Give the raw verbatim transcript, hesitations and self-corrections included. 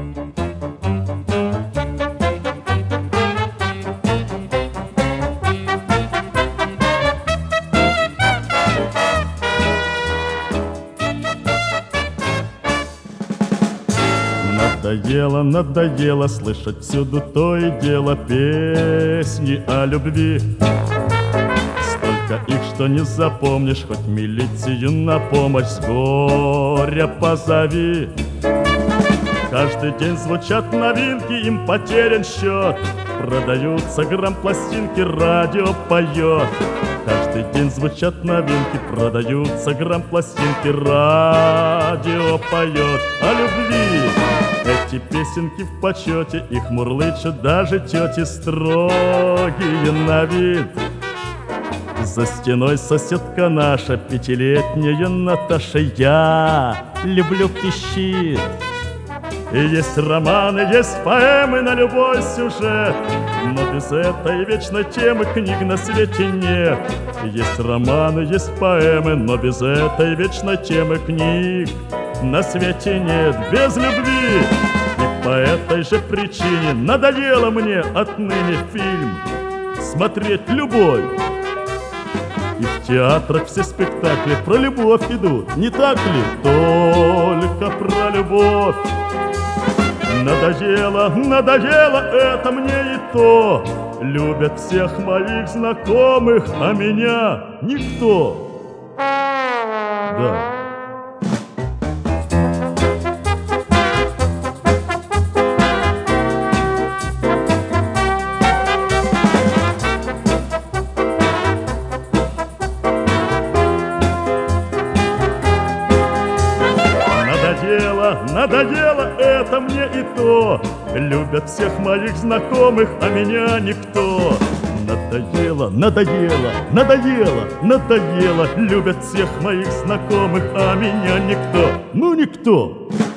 Надоело, надоело слышать всюду то и дело песни о любви. Столько их, что не запомнишь, хоть милицию на помощь с горя позови. Каждый день звучат новинки, им потерян счет. Продаются грампластинки, радио поет. Каждый день звучат новинки, продаются грампластинки, радио поет о любви. Эти песенки в почете, их мурлычут даже тети строгие на вид. За стеной соседка наша, пятилетняя Наташа, я люблю пищит. И есть романы, есть поэмы на любой сюжет, но без этой вечной темы книг на свете нет. Есть романы, есть поэмы, но без этой вечной темы книг на свете нет. Без любви. И по этой же причине надоело мне отныне фильм смотреть любовь. И в театрах все спектакли про любовь идут, не так ли? Только про любовь. Надоело, надоело это мне и то. Любят всех моих знакомых, а меня никто. Да. Надоело, надоело это мне и то. Любят всех моих знакомых, а меня никто. Надоело, надоело, надоело, надоело. Любят всех моих знакомых, а меня никто. Ну никто.